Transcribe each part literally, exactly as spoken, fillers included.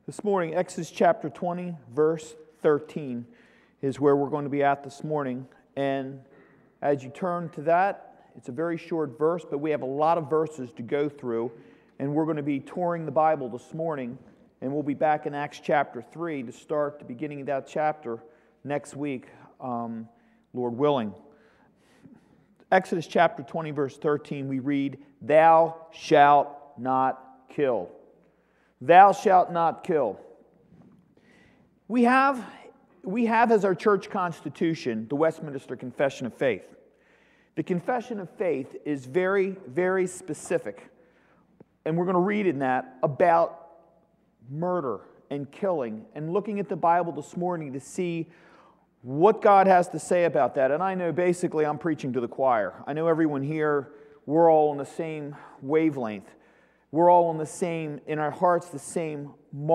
This morning, Exodus chapter twenty, verse thirteen is where we're going to be at this morning. And as you turn to that, it's a very short verse, but we have a lot of verses to go through. And we're going to be touring the Bible this morning. And we'll be back in Acts chapter three to start the beginning of that chapter next week, um, Lord willing. Exodus chapter twenty, verse thirteen, we read, "Thou shalt not kill. Thou shalt not kill." We have, we have as our church constitution the Westminster Confession of Faith. The Confession of Faith is very, very specific. And we're going to read in that about murder and killing and looking at the Bible this morning to see what God has to say about that. And I know basically I'm preaching to the choir. I know everyone here, we're all on the same wavelength. We're all on the same, in our hearts, the same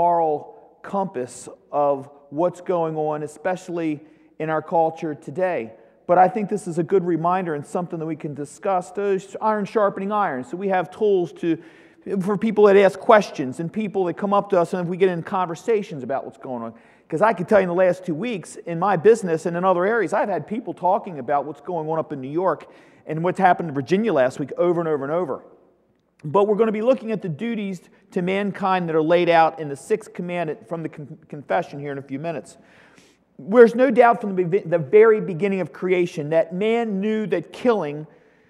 moral compass of what's going on, especially in our culture today. But I think this is a good reminder and something that we can discuss. Those iron sharpening iron. So we have tools to for people that ask questions and people that come up to us and if we get in conversations about what's going on. Because I can tell you in the last two weeks, in my business and in other areas, I've had people talking about what's going on up in New York and what's happened in Virginia last week over and over and over. But we're going to be looking at the duties to mankind that are laid out in the sixth commandment from the confession here in a few minutes. There's no doubt from the, the very beginning of creation that man knew that killing,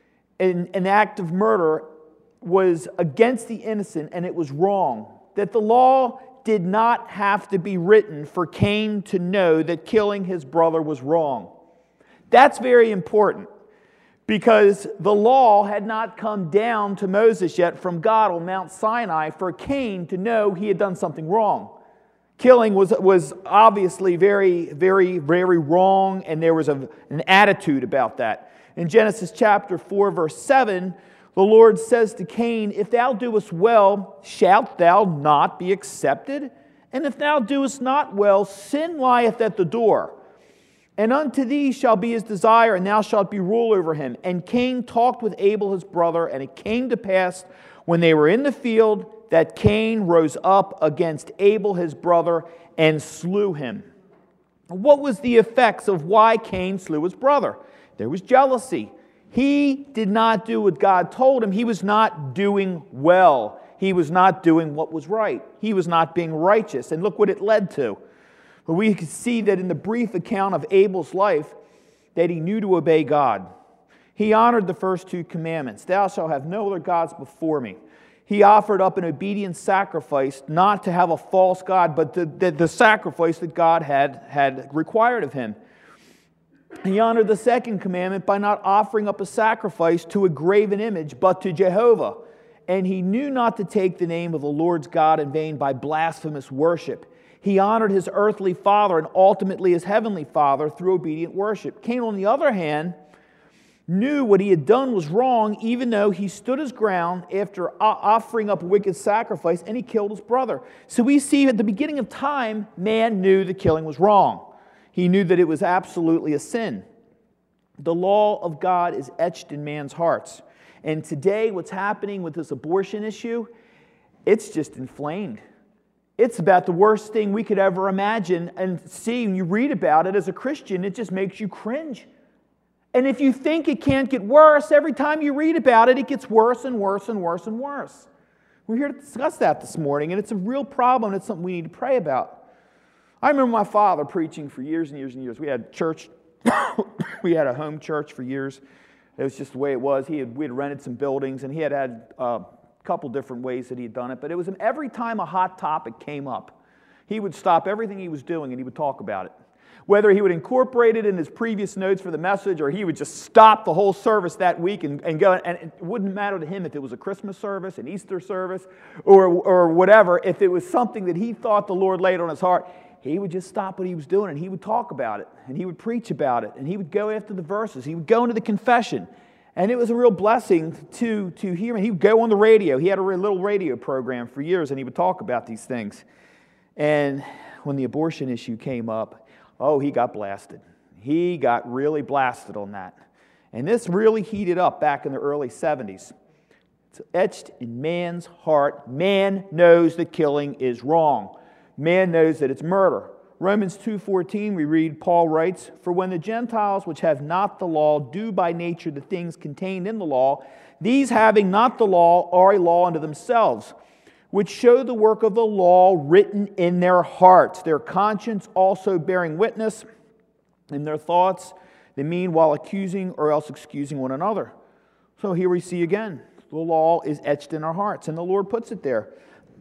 an, an act of murder, was against the innocent and it was wrong. That the law did not have to be written for Cain to know that killing his brother was wrong. That's very important. Because the law had not come down to Moses yet from God on Mount Sinai for Cain to know he had done something wrong. Killing was, was obviously very, very, very wrong, and there was a, an attitude about that. In Genesis chapter four, verse seven, the Lord says to Cain, "If thou doest well, shalt thou not be accepted? And if thou doest not well, sin lieth at the door. And unto thee shall be his desire, and thou shalt be rule over him." And Cain talked with Abel his brother, and it came to pass, when they were in the field, that Cain rose up against Abel his brother, and slew him. What was the effects of why Cain slew his brother? There was jealousy. He did not do what God told him. He was not doing well. He was not doing what was right. He was not being righteous. And look what it led to. But we can see that in the brief account of Abel's life, that he knew to obey God. He honored the first two commandments. "Thou shalt have no other gods before me." He offered up an obedient sacrifice, not to have a false god, but the, the, the sacrifice that God had, had required of him. He honored the second commandment by not offering up a sacrifice to a graven image, but to Jehovah. And he knew not to take the name of the Lord's God in vain by blasphemous worship. He honored his earthly father and ultimately his heavenly father through obedient worship. Cain, on the other hand, knew what he had done was wrong, even though he stood his ground after offering up a wicked sacrifice, and he killed his brother. So we see at the beginning of time, man knew that killing was wrong. He knew that it was absolutely a sin. The law of God is etched in man's hearts. And today, what's happening with this abortion issue, it's just inflamed. It's about the worst thing we could ever imagine, and see, when you read about it as a Christian, it just makes you cringe. And if you think it can't get worse, every time you read about it, it gets worse and worse and worse and worse. We're here to discuss that this morning, and it's a real problem, and it's something we need to pray about. I remember my father preaching for years and years and years. We had church, we had a home church for years. It was just the way it was. He had, we had rented some buildings, and he had had uh, couple different ways that he'd done it, but it was every time a hot topic came up, he would stop everything he was doing and he would talk about it. Whether he would incorporate it in his previous notes for the message, or he would just stop the whole service that week and, and go, and it wouldn't matter to him if it was a Christmas service, an Easter service, or, or whatever. If it was something that he thought the Lord laid on his heart, he would just stop what he was doing and he would talk about it, and he would preach about it, and he would go after the verses. He would go into the confession. And it was a real blessing to, to hear him. He would go on the radio. He had a little radio program for years, and he would talk about these things. And when the abortion issue came up, oh, he got blasted. He got really blasted on that. And this really heated up back in the early seventies. It's etched in man's heart. Man knows that killing is wrong. man knows that it's murder. Romans two fourteen, we read, Paul writes, "For when the Gentiles which have not the law do by nature the things contained in the law, these having not the law are a law unto themselves, which show the work of the law written in their hearts, their conscience also bearing witness in their thoughts, they mean while accusing or else excusing one another." So here we see again, the law is etched in our hearts, and the Lord puts it there.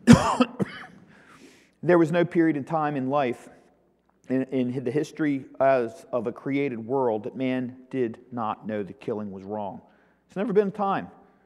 There was no period in time in life, in, in the history as of a created world, that man did not know that killing was wrong. It's never been a time.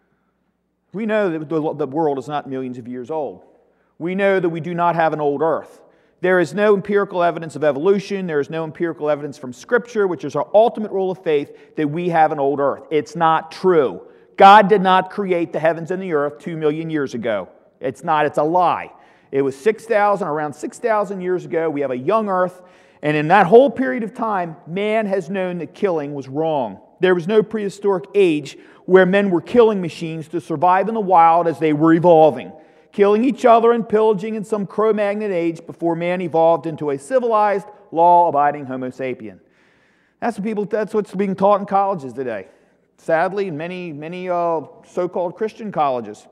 We know that the, the world is not millions of years old. We know that we do not have an old earth. There is no empirical evidence of evolution. There is no empirical evidence from Scripture, which is our ultimate rule of faith, that we have an old earth. It's not true. God did not create the heavens and the earth two million years ago. It's not. It's a lie. It was six thousand, around six thousand years ago. We have a young earth. And in that whole period of time, man has known that killing was wrong. There was no prehistoric age where men were killing machines to survive in the wild as they were evolving, killing each other and pillaging in some Cro-Magnon age before man evolved into a civilized, law-abiding Homo sapien. That's what people. That's what's being taught in colleges today. Sadly, in many, many uh, so-called Christian colleges.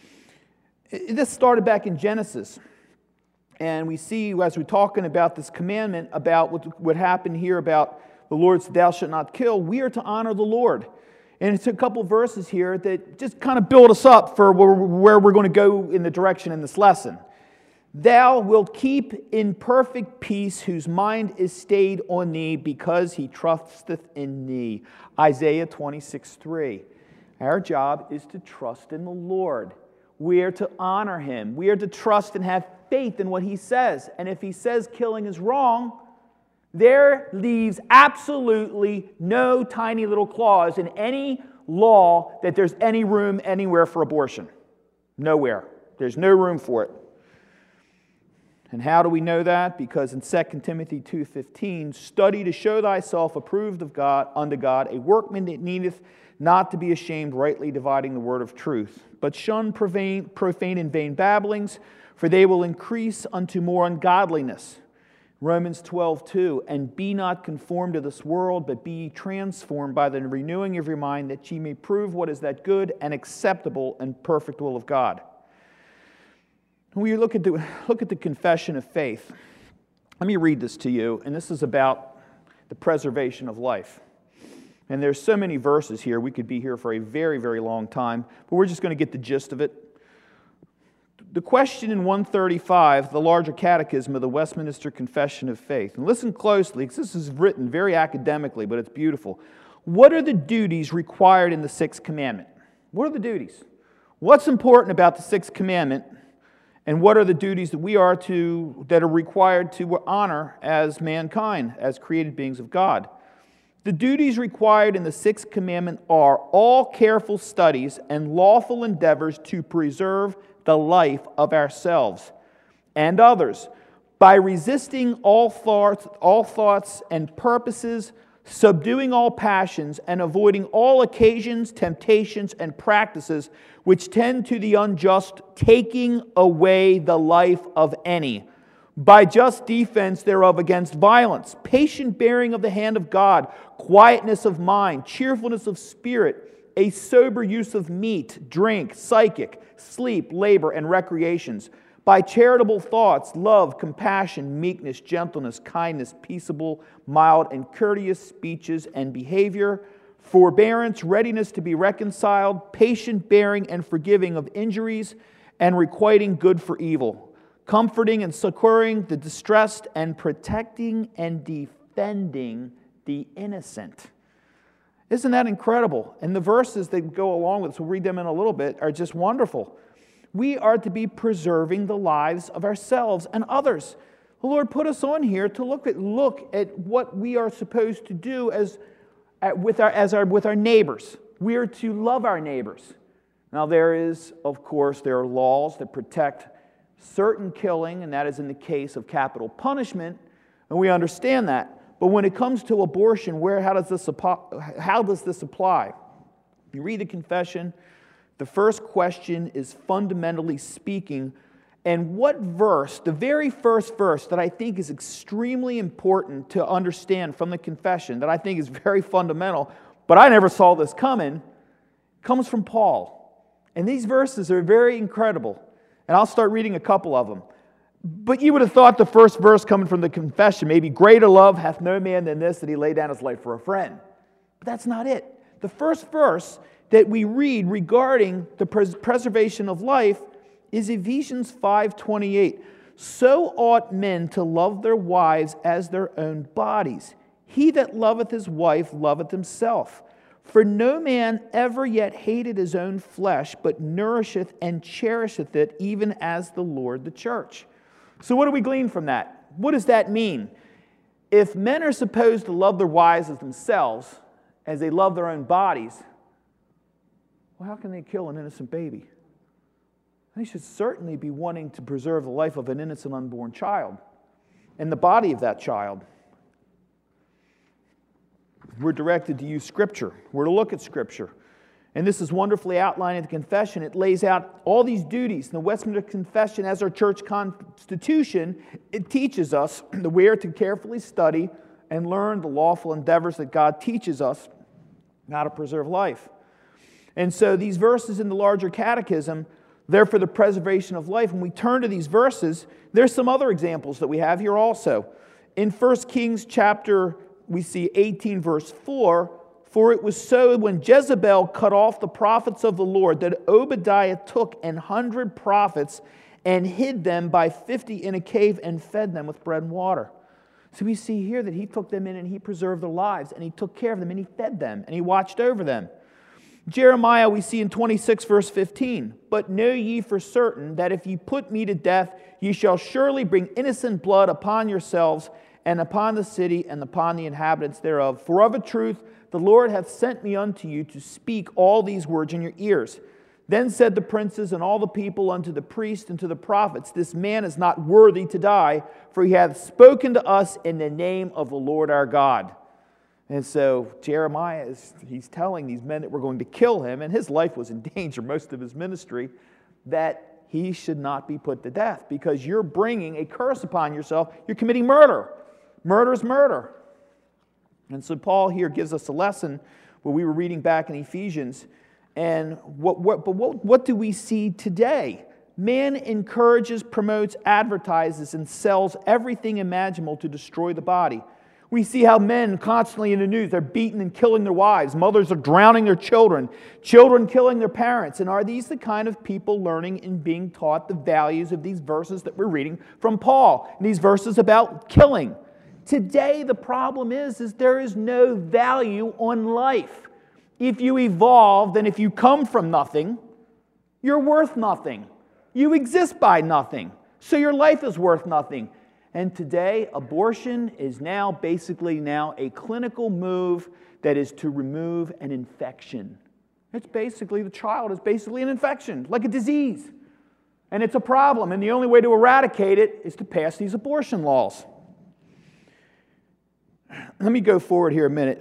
This started back in Genesis. And we see, as we're talking about this commandment, about what, what happened here about the Lord said, "Thou shalt not kill," we are to honor the Lord. And it's a couple verses here that just kind of build us up for where, where we're going to go in the direction in this lesson. "Thou wilt keep in perfect peace whose mind is stayed on thee, because he trusteth in thee." Isaiah twenty-six three. Our job is to trust in the Lord. We are to honor Him. We are to trust and have faith in what He says. And if He says killing is wrong, there leaves absolutely no tiny little clause in any law that there's any room anywhere for abortion. Nowhere. There's no room for it. And how do we know that? Because in Second Timothy two fifteen, "Study to show thyself approved of God unto God, a workman that needeth not to be ashamed, rightly dividing the word of truth. But shun profane, profane and vain babblings, for they will increase unto more ungodliness." Romans twelve two, "And be not conformed to this world, but be ye transformed by the renewing of your mind, that ye may prove what is that good and acceptable and perfect will of God." When you look at the, look at the confession of faith, let me read this to you, and this is about the preservation of life. And there's so many verses here, we could be here for a very, very long time, but we're just going to get the gist of it. The question in one thirty-five, the larger catechism of the Westminster Confession of Faith. And listen closely, because this is written very academically, but it's beautiful. What are the duties required in the Sixth Commandment? What are the duties? What's important about the Sixth Commandment? And what are the duties that we are to, that are required to honor as mankind, as created beings of God? The duties required in the Sixth Commandment are all careful studies and lawful endeavors to preserve the life of ourselves and others, by resisting all thoughts, all thoughts and purposes, subduing all passions, and avoiding all occasions, temptations, and practices which tend to the unjust, taking away the life of any, by just defense thereof against violence, patient bearing of the hand of God, quietness of mind, cheerfulness of spirit, a sober use of meat, drink, psychic, sleep, labor, and recreations, by charitable thoughts, love, compassion, meekness, gentleness, kindness, peaceable, mild, and courteous speeches and behavior, forbearance, readiness to be reconciled, patient bearing and forgiving of injuries, and requiting good for evil, comforting and succoring the distressed, and protecting and defending the innocent. Isn't that incredible? And the verses that go along with this, we'll read them in a little bit, are just wonderful. We are to be preserving the lives of ourselves and others. The Lord put us on here to look at look at what we are supposed to do as at, with our as our with our neighbors. We are to love our neighbors. Now there is, of course, there are laws that protect certain killing, and that is in the case of capital punishment, and we understand that. But when it comes to abortion, where how does this how does this apply? You read the confession. The first question is, fundamentally speaking, And what verse, the very first verse that I think is extremely important to understand from the confession, that I think is very fundamental, but I never saw this coming, comes from Paul. And these verses are very incredible. And I'll start reading a couple of them. But you would have thought the first verse coming from the confession, maybe greater love hath no man than this, that he lay down his life for a friend. But that's not it. The first verse that we read regarding the pres- preservation of life is Ephesians five twenty-eight. So ought men to love their wives as their own bodies. He that loveth his wife loveth himself. For no man ever yet hated his own flesh, but nourisheth and cherisheth it, even as the Lord the church. So what do we glean from that? What does that mean? If men are supposed to love their wives as themselves, as they love their own bodies, well, how can they kill an innocent baby? They should certainly be wanting to preserve the life of an innocent unborn child and the body of that child. We're directed to use Scripture. We're to look at Scripture. And this is wonderfully outlined in the confession. It lays out all these duties. In the Westminster Confession, as our church constitution, it teaches us that we are to carefully study and learn the lawful endeavors that God teaches us how to preserve life. And so these verses in the larger catechism, they're for the preservation of life. When we turn to these verses, there's some other examples that we have here also. In First Kings chapter, we see eighteen verse four, for it was so when Jezebel cut off the prophets of the Lord that Obadiah took an hundred prophets and hid them by fifty in a cave and fed them with bread and water. So we see here that he took them in and he preserved their lives and he took care of them and he fed them and he watched over them. Jeremiah, we see in twenty-six, verse fifteen, but know ye for certain that if ye put me to death, ye shall surely bring innocent blood upon yourselves and upon the city and upon the inhabitants thereof. For of a truth the Lord hath sent me unto you to speak all these words in your ears. Then said the princes and all the people unto the priests and to the prophets, this man is not worthy to die, for he hath spoken to us in the name of the Lord our God. And so Jeremiah, is he's telling these men that were going to kill him, and his life was in danger most of his ministry, that he should not be put to death because you're bringing a curse upon yourself. You're committing murder. Murder is murder. And so Paul here gives us a lesson where we were reading back in Ephesians. And what, what, but what, what do we see today? Man encourages, promotes, advertises, and sells everything imaginable to destroy the body. We see how men constantly in the news, they're beating and killing their wives. Mothers are drowning their children. Children killing their parents. And are these the kind of people learning and being taught the values of these verses that we're reading from Paul? And these verses about killing. Today the problem is, is there is no value on life. If you evolved and if you come from nothing, you're worth nothing. You exist by nothing. So your life is worth nothing. And today, abortion is now basically now a clinical move that is to remove an infection. It's basically, the child is basically an infection, like a disease. And it's a problem, and the only way to eradicate it is to pass these abortion laws. Let me go forward here a minute.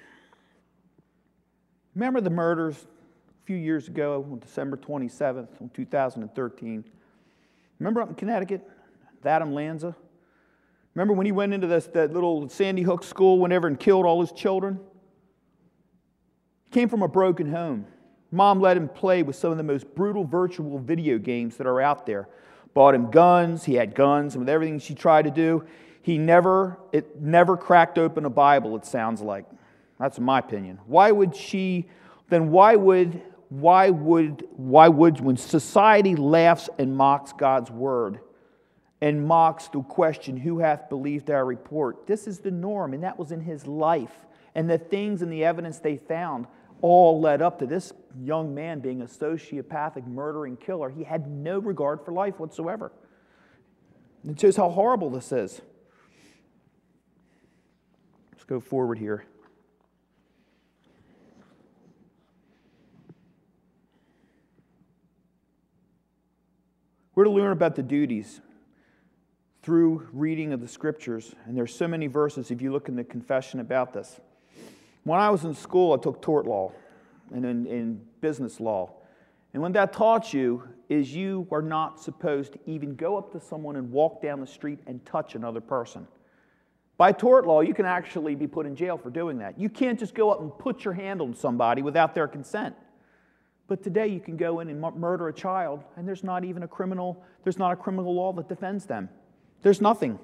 Remember the murders a few years ago, on December twenty-seventh, two thousand thirteen? Remember up in Connecticut, Adam Lanza? Remember when he went into this, that little Sandy Hook school whenever and killed all his children? He came from a broken home. Mom let him play with some of the most brutal virtual video games that are out there. Bought him guns. He had guns. And with everything she tried to do, he never, it never cracked open a Bible, it sounds like. That's my opinion. Why would she, then why would, why would, why would, when society laughs and mocks God's word, and mocks the question, who hath believed our report? This is the norm, and that was in his life. And the things and the evidence they found all led up to this young man being a sociopathic, murdering killer. He had no regard for life whatsoever. It shows how horrible this is. Let's go forward here. We're to learn about the duties through reading of the Scriptures. And there's so many verses if you look in the confession about this. When I was in school, I took tort law and in, in business law. And what that taught you is you are not supposed to even go up to someone and walk down the street and touch another person. By tort law, you can actually be put in jail for doing that. You can't just go up and put your hand on somebody without their consent. But today you can go in and murder a child, and there's not even a criminal, there's not a criminal law that defends them. There's nothing.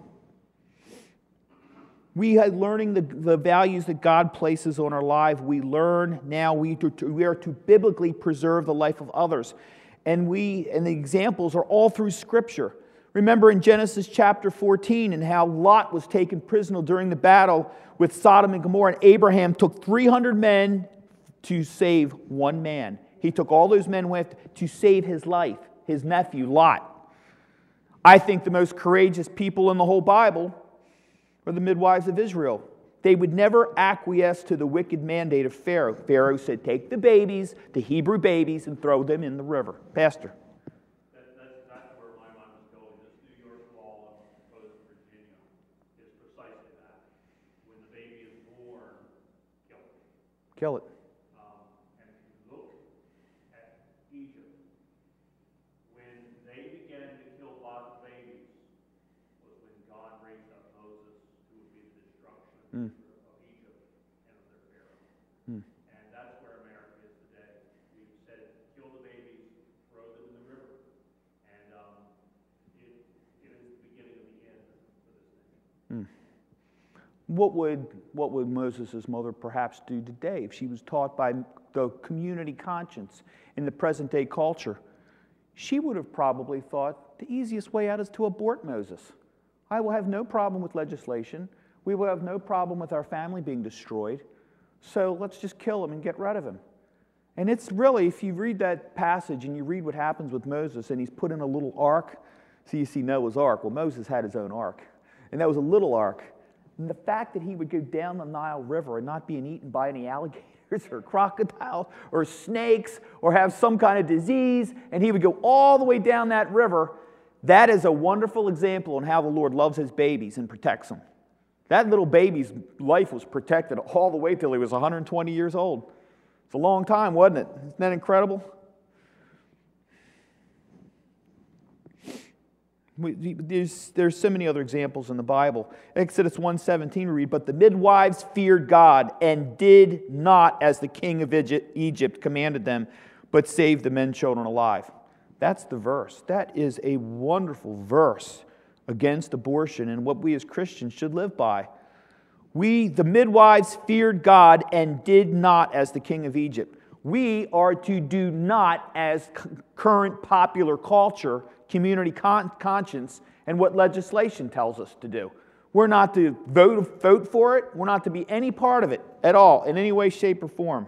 We are learning the, the values that God places on our life. We learn now we, to, we are to biblically preserve the life of others. And we and the examples are all through Scripture. Remember in Genesis chapter fourteen and how Lot was taken prisoner during the battle with Sodom and Gomorrah. And Abraham took three hundred men to save one man. He took all those men with to save his life, his nephew Lot. I think the most courageous people in the whole Bible are the midwives of Israel. They would never acquiesce to the wicked mandate of Pharaoh. Pharaoh said, take the babies, the Hebrew babies, and throw them in the river. Pastor. That, that's, that's where my mind was going. This New York law opposed to Virginia is precisely that. When the baby is born, kill it. Kill it. Um, and if you look at Egypt, when they began to kill lots of babies, was when God raised up Moses, who would be the destruction Mm. of Egypt and of their Pharaoh. Mm. And that's where America is today. We've said, kill the babies, throw them in the river. And um, it, it is the beginning of the end for this nation. Mm. What would, what would Moses' mother perhaps do today if she was taught by the community conscience in the present day culture? She would have probably thought the easiest way out is to abort Moses. I will have no problem with legislation. We will have no problem with our family being destroyed. So let's just kill him and get rid of him. And it's really, if you read that passage and you read what happens with Moses and he's put in a little ark. So you see Noah's ark. Well, Moses had his own ark. And that was a little ark. And the fact that he would go down the Nile River and not being eaten by any alligators or crocodiles or snakes or have some kind of disease, and he would go all the way down that river, that is a wonderful example on how the Lord loves his babies and protects them. That little baby's life was protected all the way till he was one hundred twenty years old. It's a long time, wasn't it? Isn't that incredible? We, there's, there's so many other examples in the Bible. Exodus one seventeen we read, but the midwives feared God and did not as the king of Egypt commanded them, but saved the men and children alive. That's the verse. That is a wonderful verse against abortion and what we as Christians should live by. We, the midwives, feared God and did not as the king of Egypt. We are to do not as current popular culture, community con- conscience, and what legislation tells us to do. We're not to vote, vote for it. We're not to be any part of it at all, in any way, shape, or form.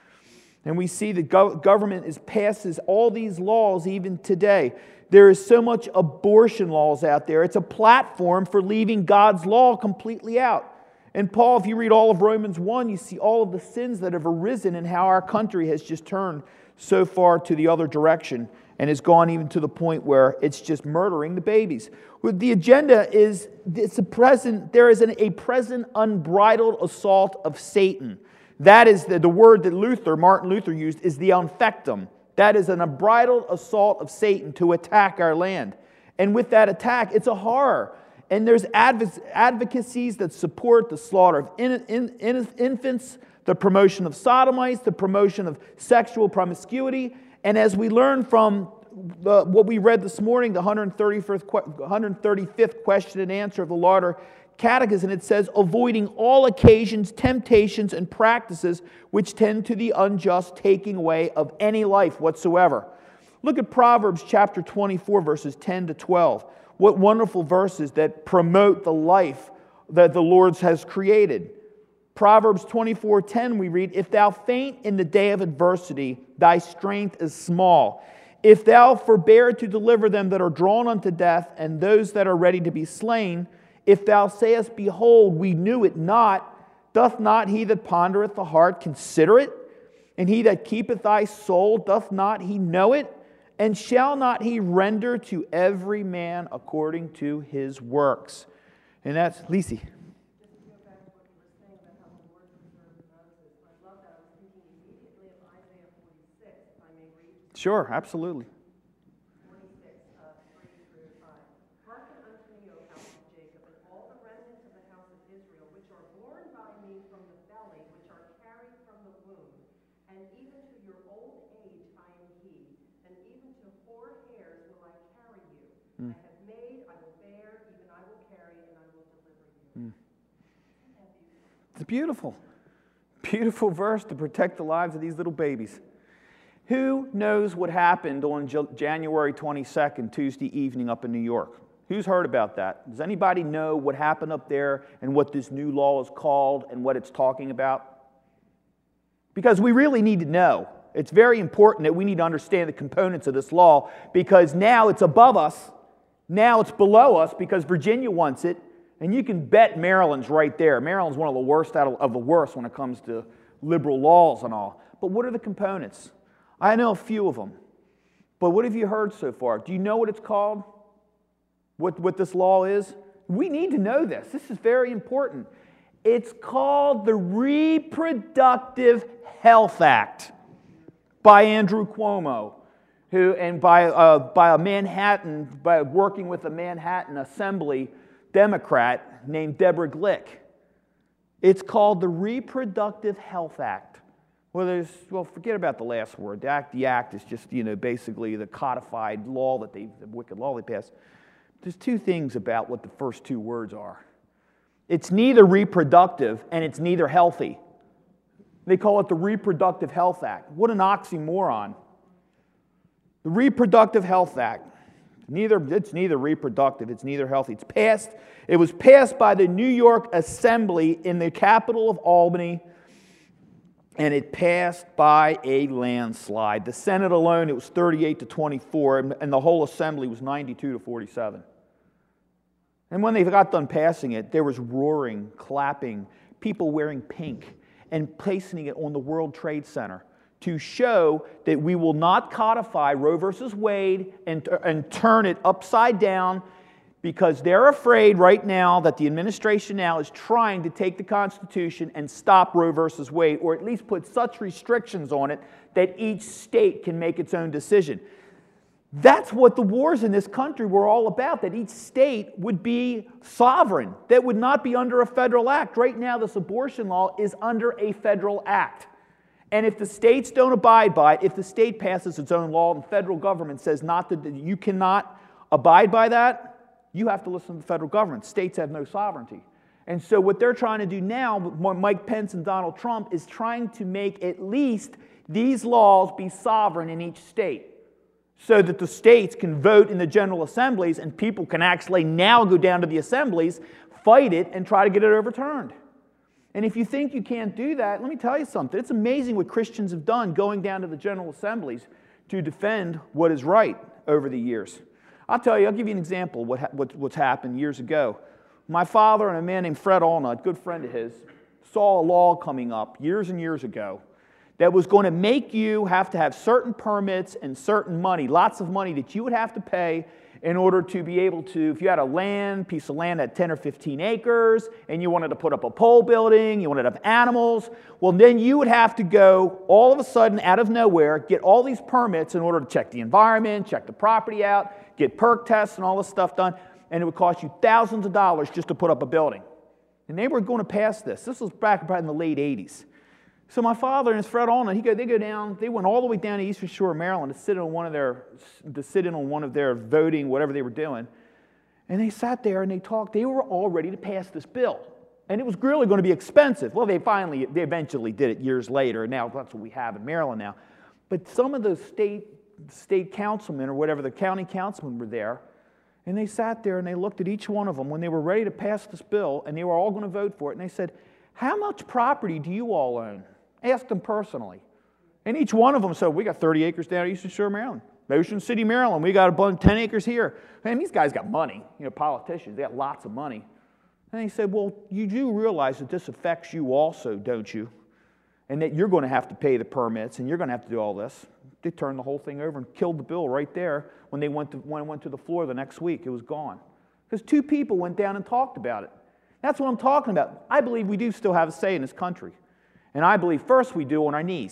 And we see the gov- government is passes all these laws even today. There is so much abortion laws out there. It's a platform for leaving God's law completely out. And Paul, if you read all of Romans one, you see all of the sins that have arisen and how our country has just turned so far to the other direction and has gone even to the point where it's just murdering the babies. The agenda is it's a present, there is an, a present unbridled assault of Satan. That is the, the word that Luther, Martin Luther used, is the infectum. That is an unbridled assault of Satan to attack our land. And with that attack, it's a horror. And there's advocacies that support the slaughter of in, in, in, infants, the promotion of sodomites, the promotion of sexual promiscuity. And as we learn from the, what we read this morning, the one hundred thirty-fifth, one hundred thirty-fifth question and answer of the Lauder Catechism, it says, avoiding all occasions, temptations, and practices which tend to the unjust taking away of any life whatsoever. Look at Proverbs chapter twenty-four, verses ten to twelve. What wonderful verses that promote the life that the Lord has created. Proverbs twenty-four ten we read, if thou faint in the day of adversity, thy strength is small. If thou forbear to deliver them that are drawn unto death, and those that are ready to be slain, if thou sayest, behold, we knew it not, doth not he that pondereth the heart consider it? And he that keepeth thy soul, doth not he know it? And shall not he render to every man according to his works? And that's Lisi. Sure, absolutely. twenty-six, uh, three through five. Hearken unto me, O house of Jacob, and all the remnants of the house of Israel, which are born by me from the belly, which are carried from the womb. And even to your old age I am he, and even to four hairs will I carry you. Mm. I have made, I will bear, even I will carry, and I will deliver you. Mm. It's beautiful. Beautiful verse to protect the lives of these little babies. Who knows what happened on January twenty-second, Tuesday evening up in New York? Who's heard about that? Does anybody know what happened up there and what this new law is called and what it's talking about? Because we really need to know. It's very important that we need to understand the components of this law, because now it's above us. Now it's below us because Virginia wants it. And you can bet Maryland's right there. Maryland's one of the worst out of, of the worst when it comes to liberal laws and all. But what are the components? I know a few of them. But what have you heard so far? Do you know what it's called? What, what this law is? We need to know this. This is very important. It's called the Reproductive Health Act by Andrew Cuomo, who, and by, uh, by a Manhattan, by working with a Manhattan Assembly Democrat named Deborah Glick. It's called the Reproductive Health Act. Well, there's, well, forget about the last word. The act, the act is just, you know, basically the codified law that they, the wicked law they passed. There's two things about what the first two words are. It's neither reproductive and it's neither healthy. They call it the Reproductive Health Act. What an oxymoron. The Reproductive Health Act. Neither, it's neither reproductive, it's neither healthy. It's passed, it was passed by the New York Assembly in the capital of Albany, and it passed by a landslide. The Senate alone, it was thirty-eight to twenty-four, and the whole Assembly was ninety-two to forty-seven. And when they got done passing it, there was roaring, clapping, people wearing pink, and placing it on the World Trade Center to show that we will not codify Roe versus Wade and, and turn it upside down, because they're afraid right now that the administration now is trying to take the Constitution and stop Roe versus Wade, or at least put such restrictions on it that each state can make its own decision. That's what the wars in this country were all about, that each state would be sovereign, that would not be under a federal act. Right now, this abortion law is under a federal act. And if the states don't abide by it, if the state passes its own law and the federal government says not that you cannot abide by that, you have to listen to the federal government. States have no sovereignty. And so what they're trying to do now, Mike Pence and Donald Trump, is trying to make at least these laws be sovereign in each state, so that the states can vote in the general assemblies and people can actually now go down to the assemblies, fight it, and try to get it overturned. And if you think you can't do that, let me tell you something. It's amazing what Christians have done going down to the general assemblies to defend what is right over the years. I'll tell you, I'll give you an example of what, ha- what, what's happened years ago. My father and a man named Fred Allnut, a good friend of his, saw a law coming up years and years ago that was going to make you have to have certain permits and certain money, lots of money that you would have to pay in order to be able to, if you had a land, piece of land at ten or fifteen acres, and you wanted to put up a pole building, you wanted to have animals, well, then you would have to go all of a sudden out of nowhere, get all these permits in order to check the environment, check the property out, get perk tests and all this stuff done, and it would cost you thousands of dollars just to put up a building. And they were going to pass this. This was back in the late eighties. So my father and his Fred Allnut, he go, they go down, they went all the way down to Eastern Shore, Maryland to sit in on one of their, to sit in on one of their voting, whatever they were doing. And they sat there and they talked. They were all ready to pass this bill. And it was really going to be expensive. Well, they finally, they eventually did it years later, and now that's what we have in Maryland now. But some of the state, state councilmen or whatever, the county councilmen were there, and they sat there and they looked at each one of them when they were ready to pass this bill, and they were all going to vote for it, and they said, how much property do you all own? Asked them personally. And each one of them said, we got thirty acres down at Eastern Shore, Maryland. Ocean City, Maryland, we got a bunch, ten acres here. And these guys got money, you know, politicians, they got lots of money. And he said, well, you do realize that this affects you also, don't you? And that you're going to have to pay the permits and you're going to have to do all this. They turned the whole thing over and killed the bill right there when they went to, when it went to the floor the next week. It was gone. Because two people went down and talked about it. That's what I'm talking about. I believe we do still have a say in this country. And I believe first we do on our knees.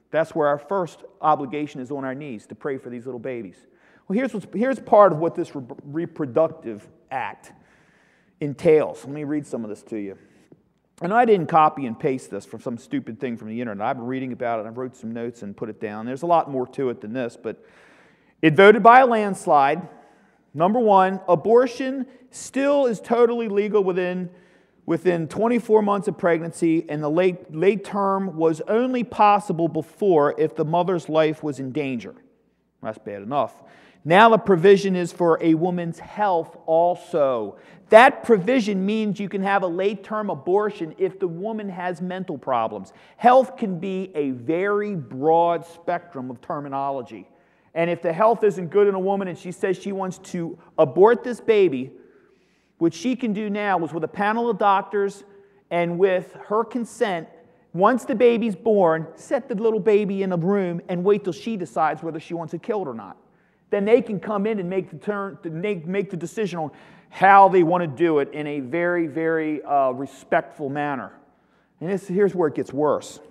That's where our first obligation is on our knees, to pray for these little babies. Well, here's, what's, here's part of what this re- reproductive act entails. Let me read some of this to you. And I didn't copy and paste this from some stupid thing from the internet. I've been reading about it. I wrote some notes and put it down. There's a lot more to it than this, but it voted by a landslide. Number one, abortion still is totally legal within, within twenty-four months of pregnancy, and the late, late term was only possible before if the mother's life was in danger. That's bad enough. Now the provision is for a woman's health also. That provision means you can have a late-term abortion if the woman has mental problems. Health can be a very broad spectrum of terminology. And if the health isn't good in a woman and she says she wants to abort this baby, what she can do now is with a panel of doctors and with her consent, once the baby's born, set the little baby in a room and wait till she decides whether she wants it killed or not. Then they can come in and make the, turn, make, make the decision on how they want to do it in a very, very uh, respectful manner. And this, here's where it gets worse.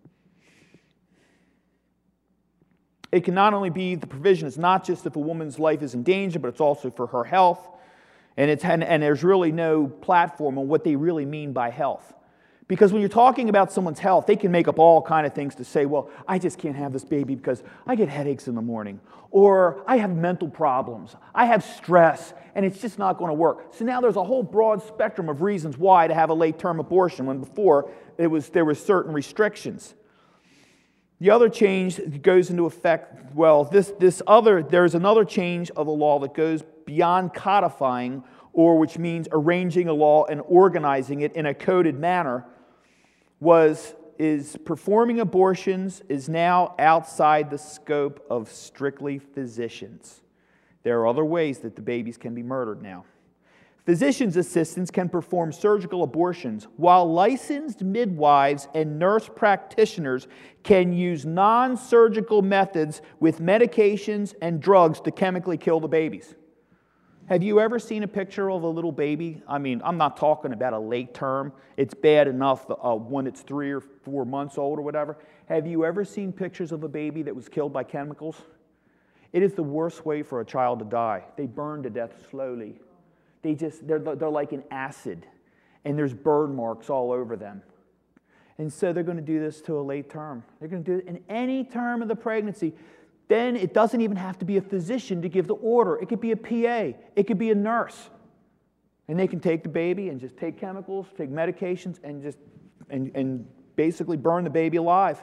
It can not only be, the provision is not just if a woman's life is in danger, but it's also for her health. And, it's, and, and there's really no platform on what they really mean by health. Because when you're talking about someone's health, they can make up all kind of things to say, well, I just can't have this baby because I get headaches in the morning. Or I have mental problems. I have stress, and it's just not going to work. So now there's a whole broad spectrum of reasons why to have a late-term abortion, when before it was, there were certain restrictions. The other change that goes into effect, well, this, this other, there's another change of the law that goes beyond codifying, or which means arranging a law and organizing it in a coded manner, was is performing abortions is now outside the scope of strictly physicians. There are other ways that the babies can be murdered now. Physician's assistants can perform surgical abortions, while licensed midwives and nurse practitioners can use non-surgical methods with medications and drugs to chemically kill the babies. Have you ever seen a picture of a little baby? I mean, I'm not talking about a late term. It's bad enough uh, when it's three or four months old or whatever. Have you ever seen pictures of a baby that was killed by chemicals? It is the worst way for a child to die. They burn to death slowly. They just, they're, they're like an acid, and there's burn marks all over them. And so they're going to do this to a late term. They're going to do it in any term of the pregnancy. Then it doesn't even have to be a physician to give the order. It could be a P A. It could be a nurse. And they can take the baby and just take chemicals, take medications, and just and, and basically burn the baby alive.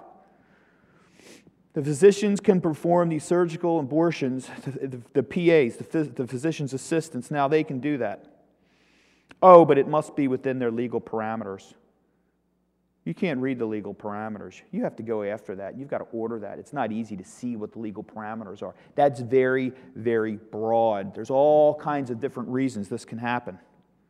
The physicians can perform these surgical abortions, the, the P As, the, phys, the physician's assistants, now they can do that. Oh, but it must be within their legal parameters. You can't read the legal parameters. You have to go after that. You've got to order that. It's not easy to see what the legal parameters are. That's very, very broad. There's all kinds of different reasons this can happen.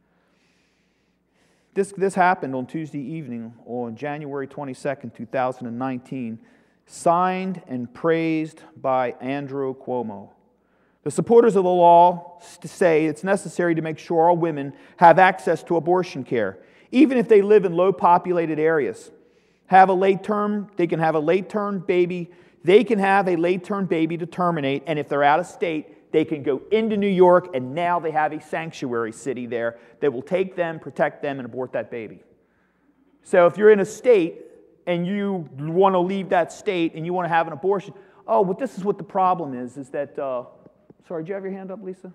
This, this happened on Tuesday evening on January twenty-second, two thousand nineteen, signed and praised by Andrew Cuomo. The supporters of the law say it's necessary to make sure all women have access to abortion care, even if they live in low-populated areas. Have a late-term, they can have a late-term baby, they can have a late-term baby to terminate, and if they're out of state, they can go into New York, and now they have a sanctuary city there that will take them, protect them, and abort that baby. So if you're in a state and you want to leave that state and you want to have an abortion, oh, but this is what the problem is, is that, uh, sorry, did you have your hand up, Lisa?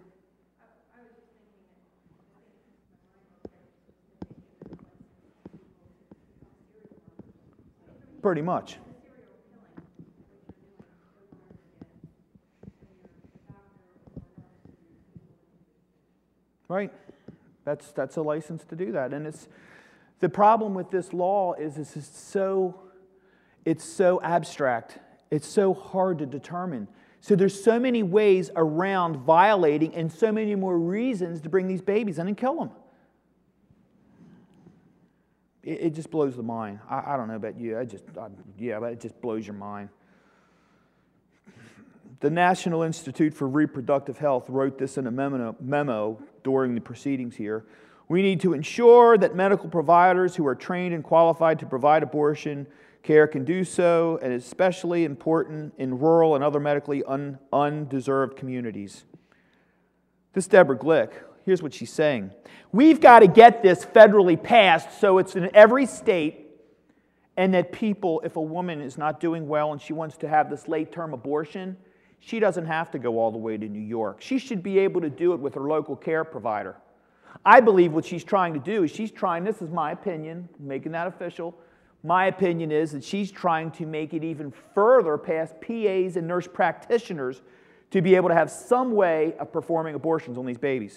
Pretty much. Right? That's that's a license to do that. And it's the problem with this law is it's just so it's so abstract. It's so hard to determine. So there's so many ways around violating and so many more reasons to bring these babies in and kill them. It just blows the mind. I, I don't know about you. I just, I, yeah, but it just blows your mind. The National Institute for Reproductive Health wrote this in a memo, memo during the proceedings here. We need to ensure that medical providers who are trained and qualified to provide abortion care can do so, and is especially important in rural and other medically un- undeserved communities. This Deborah Glick, here's what she's saying. We've got to get this federally passed so it's in every state, and that people, if a woman is not doing well and she wants to have this late-term abortion, she doesn't have to go all the way to New York. She should be able to do it with her local care provider. I believe what she's trying to do is she's trying, this is my opinion, making that official, my opinion is that she's trying to make it even further past P As and nurse practitioners to be able to have some way of performing abortions on these babies.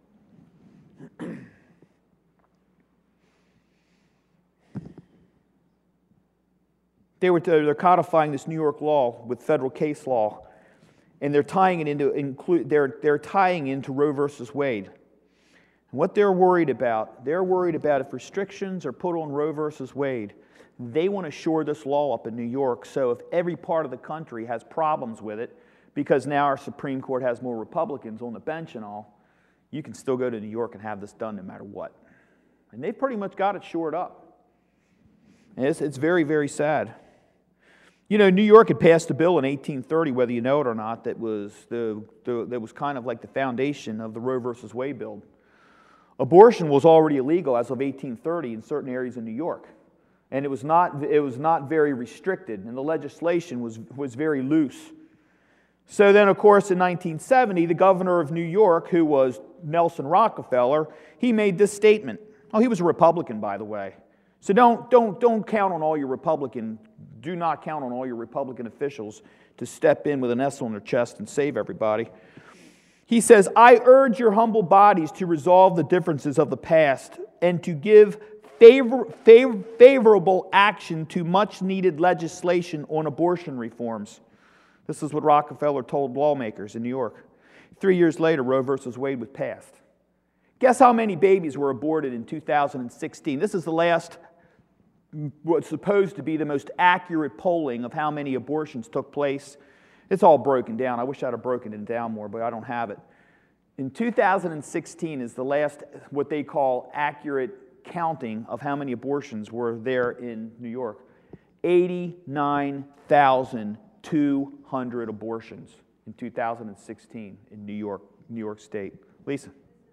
They were they're codifying this New York law with federal case law, and they're tying it into include they're they're tying into Roe versus Wade. And what they're worried about, they're worried about if restrictions are put on Roe versus Wade, they want to shore this law up in New York. So if every part of the country has problems with it, because now our Supreme Court has more Republicans on the bench and all, you can still go to New York and have this done no matter what. And they've pretty much got it shored up. And it's, it's very, very sad. You know, New York had passed a bill in eighteen thirty, whether you know it or not, that was the, the that was kind of like the foundation of the Roe versus Wade bill. Abortion was already illegal as of eighteen thirty in certain areas in New York, and it was not it was not very restricted, and the legislation was was very loose. So then, of course, in nineteen seventy, the governor of New York, who was Nelson Rockefeller, he made this statement. Oh, he was a Republican, by the way. So don't don't don't count on all your Republican. Do not count on all your Republican officials to step in with an S on their chest and save everybody. He says, I urge your humble bodies to resolve the differences of the past and to give favor, favor, favorable action to much-needed legislation on abortion reforms. This is what Rockefeller told lawmakers in New York. Three years later, Roe versus Wade was passed. Guess how many babies were aborted in two thousand sixteen? This is the last, what's supposed to be the most accurate polling of how many abortions took place. It's all broken down. I wish I'd have broken it down more, but I don't have it. In two thousand sixteen is the last, what they call accurate counting of how many abortions were there in New York. eighty-nine thousand two hundred abortions in two thousand sixteen in New York, New York State. Lisa.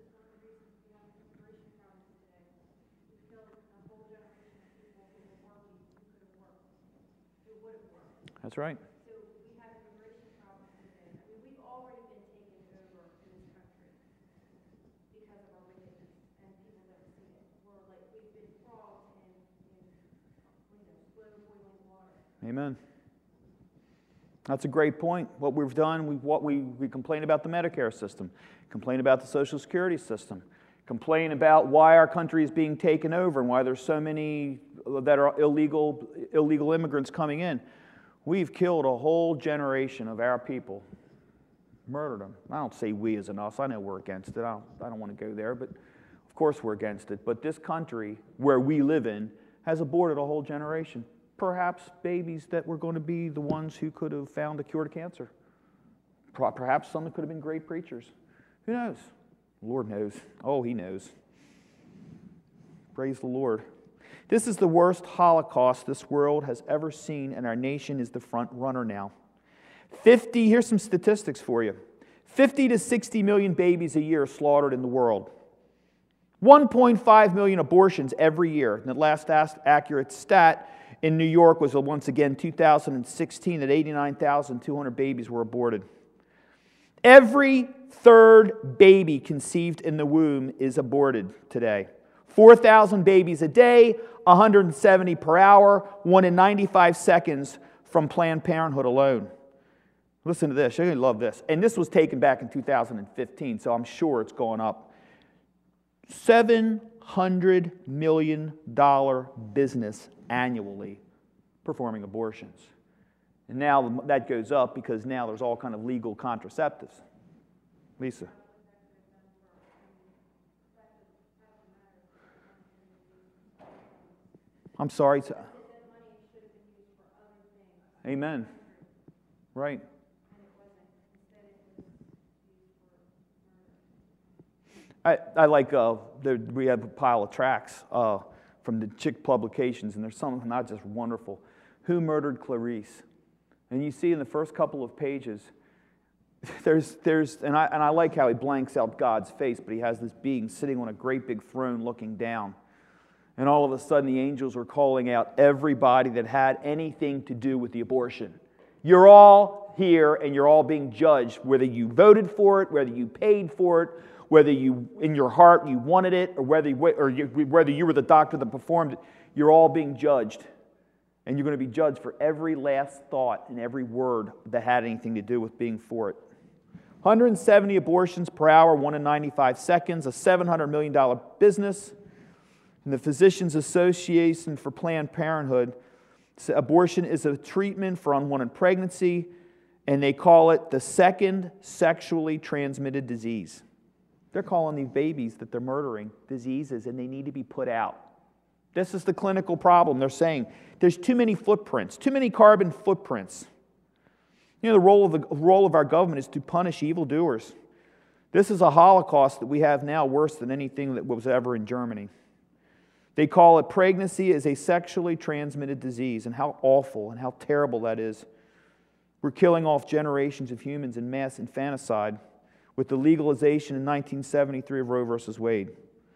That's right. So we have immigration problems today. I mean, we've already been taken over in this country because of our wickedness, and people never see it. We're like, we've been frogs in, in you know, slow boiling water. Amen. That's a great point. What we've done, we, what we, we complain about the Medicare system, complain about the Social Security system, complain about why our country is being taken over and why there's so many that are illegal, illegal immigrants coming in. We've killed a whole generation of our people, murdered them. I don't say we as an us. I know we're against it. I don't, I don't want to go there, but of course we're against it. But this country, where we live in, has aborted a whole generation. Perhaps babies that were going to be the ones who could have found a cure to cancer. Perhaps some that could have been great preachers. Who knows? The Lord knows. Oh, He knows. Praise the Lord. This is the worst Holocaust this world has ever seen, and our nation is the front runner now. fifty, here's some statistics for you. fifty to sixty million babies a year slaughtered in the world. one point five million abortions every year. And the last accurate stat in New York was once again two thousand sixteen that eighty-nine thousand two hundred babies were aborted. Every third baby conceived in the womb is aborted today. four thousand babies a day, one hundred seventy per hour, one in ninety-five seconds from Planned Parenthood alone. Listen to this. You're going to love this. And this was taken back in two thousand fifteen, so I'm sure it's gone up. seven hundred million dollars business annually performing abortions. And now that goes up because now there's all kind of legal contraceptives. Lisa. I'm sorry. To, amen. Right. I, I like, uh, the, we have a pile of tracts uh, from the Chick publications, and there's some not just wonderful. Who murdered Clarice? And you see in the first couple of pages, there's, there's and, I, and I like how he blanks out God's face, but he has this being sitting on a great big throne looking down. And all of a sudden the angels are calling out everybody that had anything to do with the abortion. You're all here and you're all being judged, whether you voted for it, whether you paid for it, whether you, in your heart, you wanted it, or whether you, or you, whether you were the doctor that performed it. You're all being judged. And you're going to be judged for every last thought and every word that had anything to do with being for it. one hundred seventy abortions per hour, one in ninety-five seconds, a seven hundred million dollars business. And the Physicians Association for Planned Parenthood, abortion is a treatment for unwanted pregnancy, and they call it the second sexually transmitted disease. They're calling these babies that they're murdering diseases, and they need to be put out. This is the clinical problem. They're saying there's too many footprints, too many carbon footprints. You know, the role of the role of our government is to punish evildoers. This is a Holocaust that we have now worse than anything that was ever in Germany. They call it pregnancy as a sexually transmitted disease, and how awful and how terrible that is. We're killing off generations of humans in mass infanticide with the legalization in nineteen seventy-three of Roe versus Wade.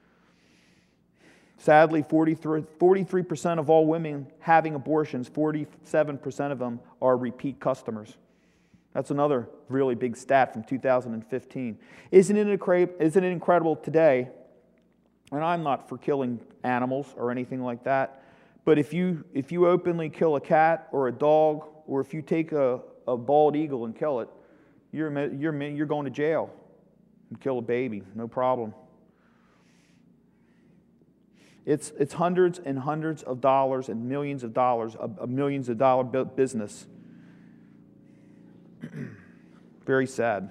Sadly, forty-three percent of all women having abortions, forty-seven percent of them are repeat customers. That's another really big stat from two thousand fifteen. Isn't it, isn't it incredible today, and I'm not for killing animals or anything like that, but if you, if you openly kill a cat or a dog, or if you take a, a bald eagle and kill it, you're, you're, you're going to jail and kill a baby, no problem. It's, it's hundreds and hundreds of dollars and millions of dollars, a, a millions of dollar business. Very sad.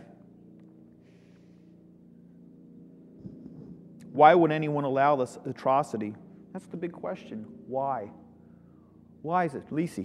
Why would anyone allow this atrocity? That's the big question. Why? Why is it? Lisi.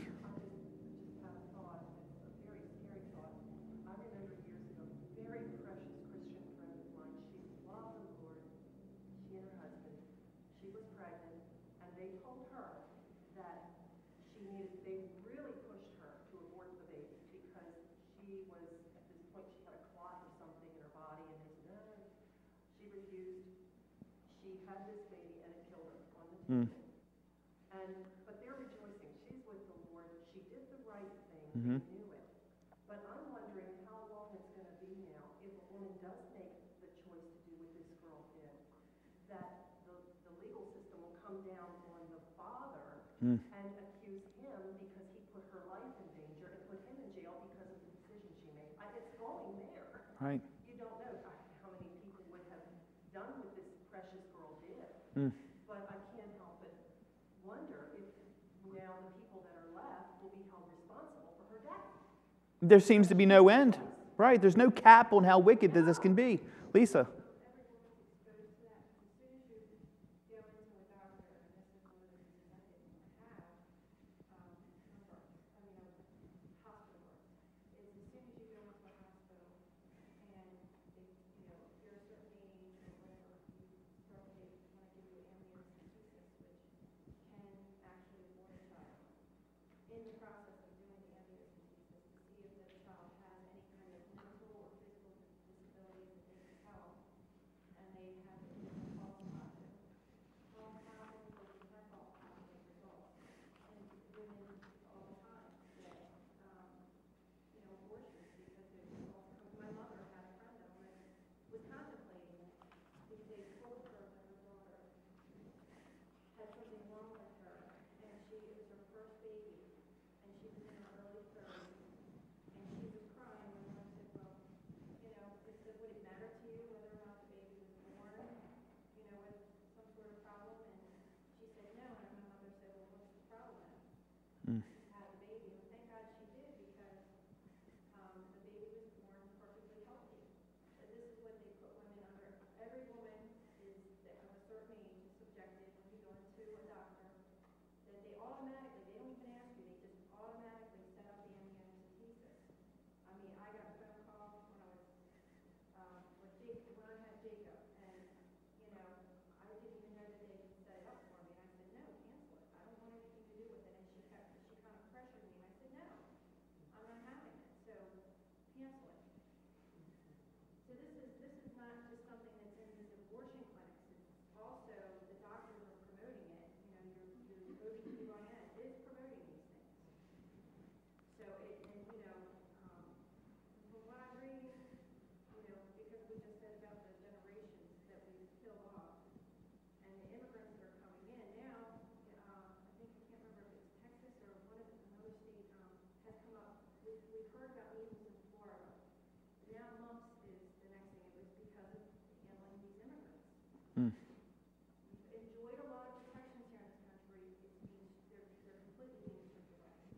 Mm. And, but they're rejoicing. She's with the Lord. She did the right thing. Mm-hmm. They knew it. But I'm wondering how long it's going to be now if a woman does make the choice to do what this girl did, that the, the legal system will come down on the father mm. and accuse him because he put her life in danger and put him in jail because of the decision she made. I, it's going there. Right. You don't know how many people would have done what this precious girl did. Mm. But I can't help but wonder if now the people that are left will be held responsible for her death. There seems to be no end. Right. There's no cap on how wicked this can be. Lisa.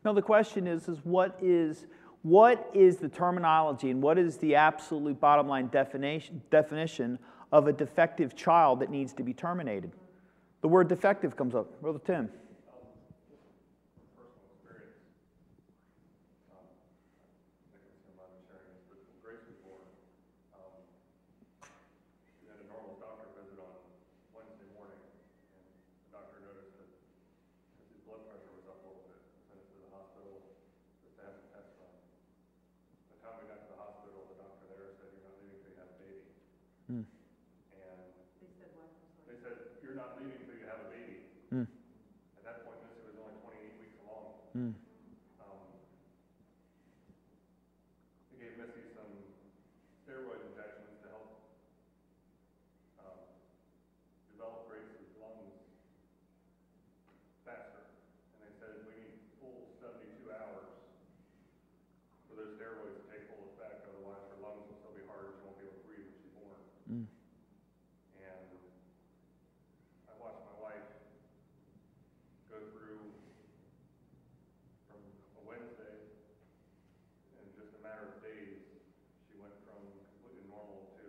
No, the question is, is what is what is the terminology and what is the absolute bottom line definition definition of a defective child that needs to be terminated? The word defective comes up. Brother Tim. Personal experience. Um, I can see I'm sharing this, but when Grace was born, um, we had a normal doctor visit on Wednesday morning, and the doctor noticed that because his blood pressure was up a little bit, sent us to the hospital just to have some tests done. By the time we got to the hospital, the doctor there said, "You're not leaving until you have a baby." Mm. And They said what? I'm sorry. they said, "You're not leaving until you have a baby." Mm. At that point, Missy was only twenty-eight weeks along. Mm. Um, they gave Missy some steroid injections to help um, develop Grace's lungs faster. And they said, we need full seventy-two hours for those steroids to take full effect, otherwise her lungs will still be hard and she won't be able to breathe when she's born. Mm. And I watched my wife go through from a Wednesday, in just a matter of days, she went from completely normal to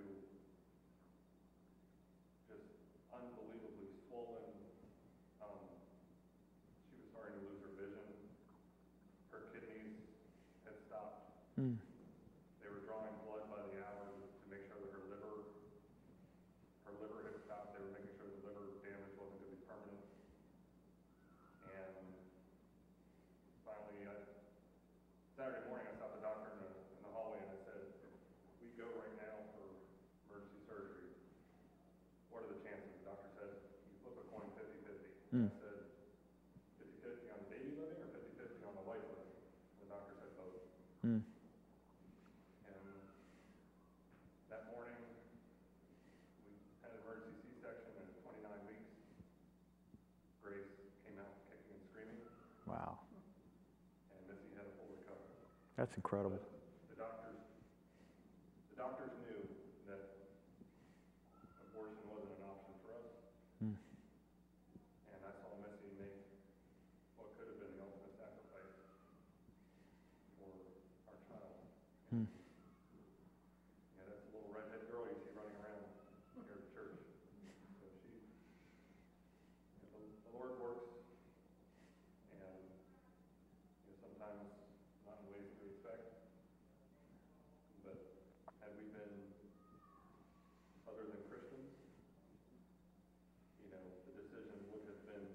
just unbelievably swollen. Um, she was starting to lose her vision. Her kidneys had stopped. Mm. They were drawing blood by the hour to make sure that her liver, her liver had stopped. They were making sure the liver damage wasn't going to be permanent. And finally, I, Saturday morning, I stopped the doctor in the, in the hallway and I said, if we go right now for emergency surgery, what are the chances? The doctor said, you flip a coin fifty fifty. Mm. I said, fifty fifty on the baby living or fifty fifty on the wife living? The doctor said both. Mm. And that morning, we had an emergency C-section and at twenty-nine weeks, Grace came out kicking and screaming, Wow. and Missy had a full recovery. That's incredible. The doctors, the doctors knew that abortion wasn't an option for us, Mm. and I saw Missy make what could have been the ultimate sacrifice for our child. Mm. Yeah, that's a little redhead girl you see running around here at the church. So she, you know, the, the Lord works, and you know, sometimes not in ways we expect. But had we been other than Christians, you know, the decision would have been.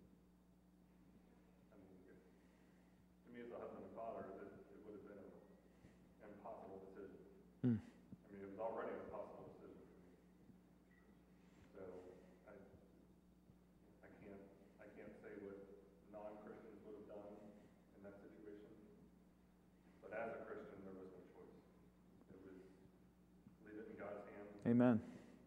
I mean, if, to me as a husband and father, it, it would have been an impossible decision. Mm. I mean, it was already an impossible decision for me. So I, I can't, I can't say what non-Christians would have done in that situation. But as a Christian, there was no choice. It was leave it in God's hands. Amen.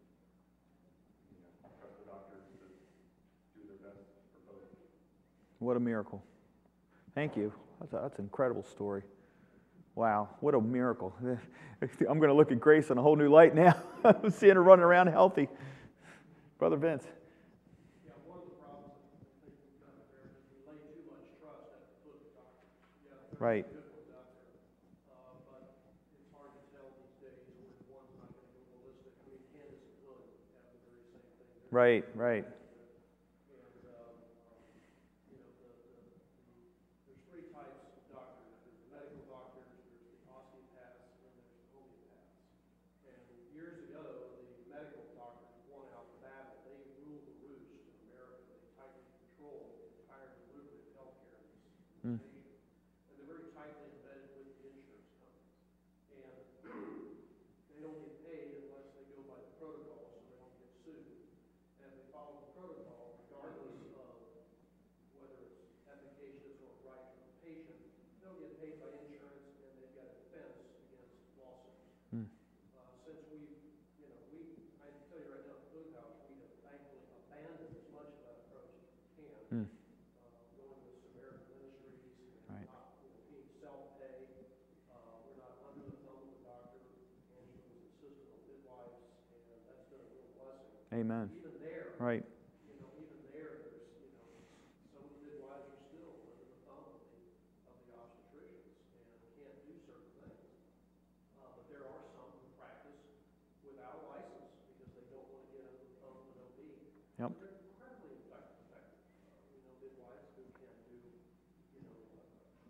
You know, trust the doctors to do their best for both. What a miracle. Thank you. That's, a, that's an incredible story. Wow, what a miracle. I'm going to look at Grace in a whole new light now. I'm seeing her running around healthy. Brother Vince. Yeah, one of the problems I think we've got there is we lay too much trust at the foot of doctors. Yeah, there Right. are good ones out there, uh, but it's hard to tell these days when one's not going to go ballistic. I mean, Candace and Hood have the very same thing. They're Right, right. And, um, you know, the, the, the, there's three types of doctors. There's the medical doctors, there's the osteopaths, and then there's the homeopaths. And years ago, the medical doctors won out the battle. They ruled the roost in America. They tightly controlled the entire delivery of healthcare in this Mm. nation. And they're very tightly embedded with the insurance companies. And they don't get paid unless they go by the protocol, so they don't get sued. And if they follow the protocol, regardless of whether it's efficacious or right for the patient, they'll get paid by insurance and they've got a defense against lawsuits. Mm. Uh, since we've, you know, we, I can tell you right now, at the Food House, we have thankfully abandoned as much of that approach as we can. Mm. Uh, going with Samaritan Ministries, Right. not, you know, being self-pay. Uh, we're not under the thumb of the doctor. Angela was assistant on midwives, and that's been a real blessing. Amen. Even there, Right. you know, even there, there's, you know, some of the midwives are still under the thumb of the, of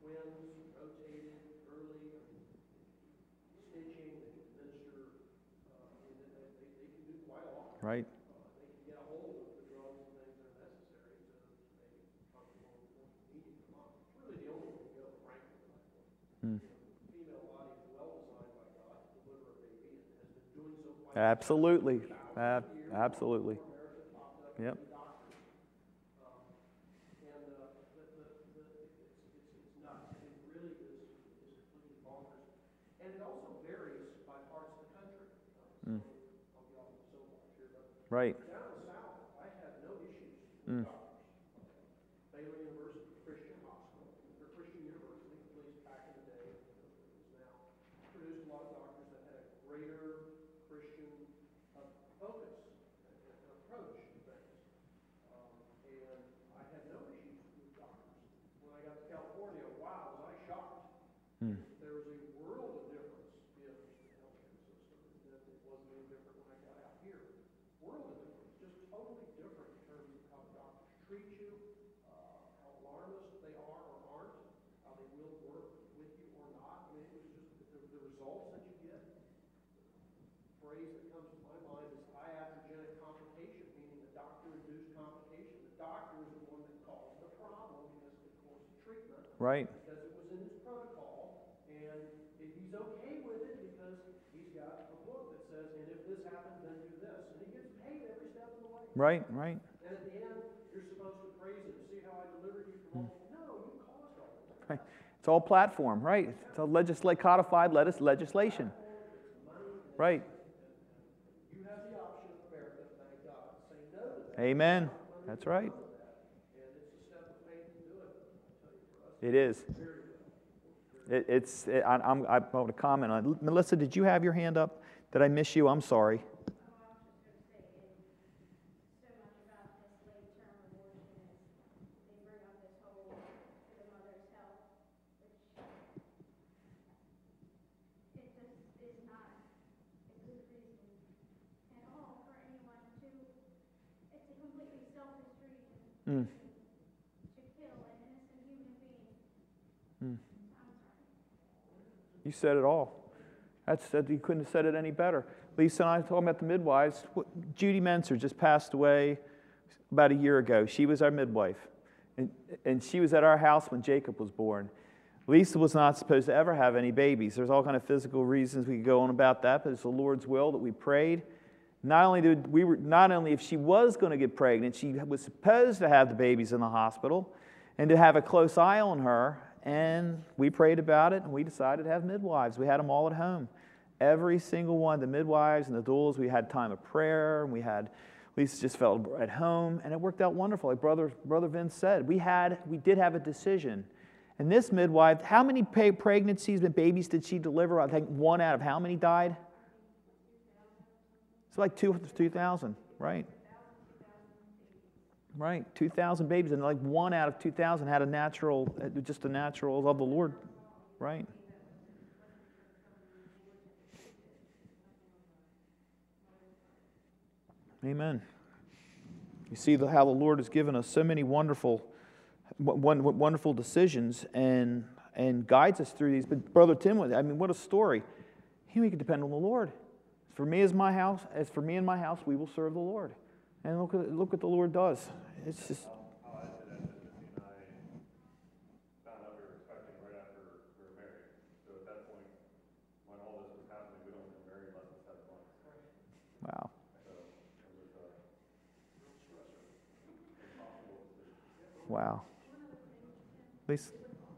twins, rotated, early, stitching, they can administer, uh, I mean, they, they, they they can do quite a lot. Right. Uh, they can get a hold of the drugs and things that are necessary to, to make it comfortable and needed for mom. It's really the only way to go, frankly, at that point. Hmm. You know, the female body is well designed by God to deliver a baby and has been doing so quite Absolutely. a while. Ab- absolutely. Before America popped up Yep. with the doctors. Um, and, uh, the, the, the, it's, it's, it's nuts. It really is, is completely bonkers. And it also varies by parts of the country. Uh, Mm. so I'll get off the soapbox here, but Right. down in the South, I had no issues Mm. with doctors. Baylor University, Christian Hospital, or Christian University, at least back in the day, I don't know what it is now, produced a lot of doctors that had a greater Christian uh, focus and, and approach to things. Um, and I had no issues with doctors. When I got to California, wow, was I shocked. Hmm. There was a world of difference in the healthcare system, and that it wasn't any different when I got out here. World of difference, just totally different in terms of how the doctors treat you, uh, how alarmist they are or aren't, how they will work with you or not. I mean, it was just the, the results that you get. The phrase that comes to my mind is iatrogenic complication, meaning a doctor-induced complication. The doctor is the one that caused the problem because of the course of treatment. Right. Because it was in his protocol, and if he's okay with it because he's got a book that says, and if this happens, then do this. And he gets paid every step of the way. Right. Right. And at the end, you're supposed to praise him. See how I delivered you from all. No, you caused all this. Right. It's all platform, right? It's all legislate codified lettuce legislation. It's money, and Right. you have the option of America, thank God, to say no to that. Amen. That's right. And it's a step of faith to do it. I tell you, for us, It is. very good. It, it's. It, I, I'm. I want to comment on it. Melissa, did you have your hand up? Did I miss you? I'm sorry. Oh, I was just gonna say, and so much about this late term abortion is, they bring up this whole, for the mother's health, which it just is not a good reason at all for anyone to, it's a completely selfish reason Mm. to kill an innocent human being. Mm. I'm sorry. You said it all. That's that. You couldn't have said it any better. Lisa and I talking about the midwives. What- Judy Menser just passed away about a year ago. She was our midwife, and and she was at our house when Jacob was born. Lisa was not supposed to ever have any babies. There's all kind of physical reasons we could go on about that, but it's the Lord's will that we prayed. Not only did we were not only if she was going to get pregnant, she was supposed to have the babies in the hospital, and to have a close eye on her. And we prayed about it, and we decided to have midwives. We had them all at home. Every single one, the midwives and the doulas, we had time of prayer, and we had, Lisa just felt at home, and it worked out wonderful. Like Brother, Brother Vince said, we had, we did have a decision. And this midwife, how many pa- pregnancies and babies did she deliver? I think one out of how many died? It's like two, two thousand, right? Right, two thousand babies, and like one out of two thousand had a natural, just a natural of the Lord, right? Amen. You see the, how the Lord has given us so many wonderful, one, wonderful decisions and and guides us through these. But Brother Tim, I mean, what a story! He we can depend on the Lord. As for me as my house, as for me and my house, we will serve the Lord. And look at look what the Lord does. It's just. How I did that, Missy and I found out we were expecting right after we were married. So at that point, when all this was happening, we'd only been married less than seven months. Wow. So it was a real stressor, impossible decision. Wow. At least.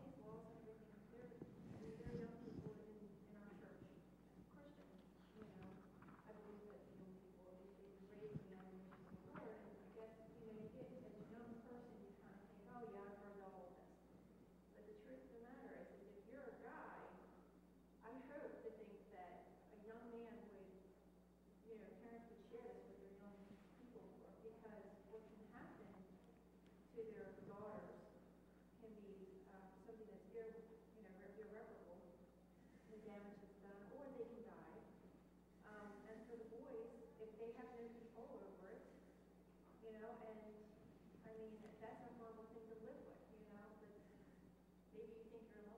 To their daughters can be um, something that's irre- you know, irreparable, the damage that's done, or they can die. Um, and for the boys, if they have no control over it, you know, and I mean, that's a horrible thing to live with, you know, but maybe you think you're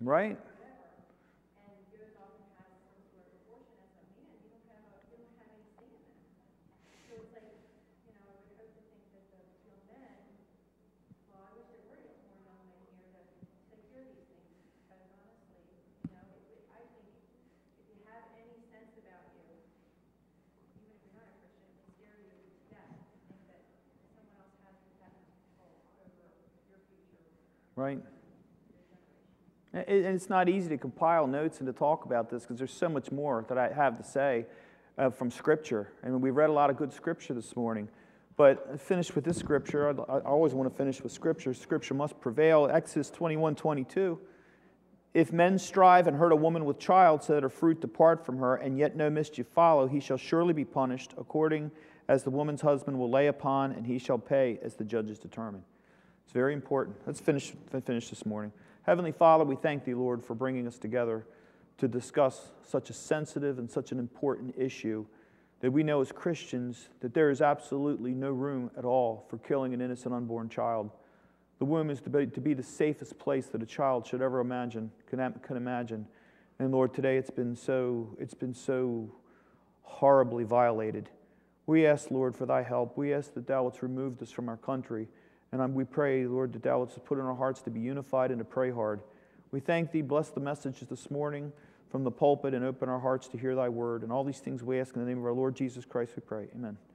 Right? and goes off and has some sort of abortion as a man, you don't have a, you don't have any say in that. So it's like, you know, I would hope to think that the young men, well, I wish there were more young men here to, to hear these things, because honestly, you know, it, it, I think if you have any sense about you, even if you're not a Christian, it will scare you to death to think that someone else has that much control over your future. Right? And it's not easy to compile notes and to talk about this because there's so much more that I have to say uh, from Scripture. I mean, we read a lot of good Scripture this morning. But I finish with this Scripture. I, I always want to finish with Scripture. Scripture must prevail. Exodus twenty-one twenty-two. If men strive and hurt a woman with child so that her fruit depart from her, and yet no mischief follow, he shall surely be punished according as the woman's husband will lay upon, and he shall pay as the judges determine. It's very important. Let's finish, finish this morning. Heavenly Father, we thank Thee, Lord, for bringing us together to discuss such a sensitive and such an important issue that we know as Christians that there is absolutely no room at all for killing an innocent unborn child. The womb is to be, to be the safest place that a child should ever imagine, can, can imagine. And Lord, today it's been so, it's been so horribly violated. We ask, Lord, for Thy help. We ask that Thou wouldst remove this from our country. And we pray, Lord, that Thou wouldst put in our hearts to be unified and to pray hard. We thank Thee. Bless the messages this morning from the pulpit and open our hearts to hear Thy word. And all these things we ask in the name of our Lord Jesus Christ, we pray. Amen.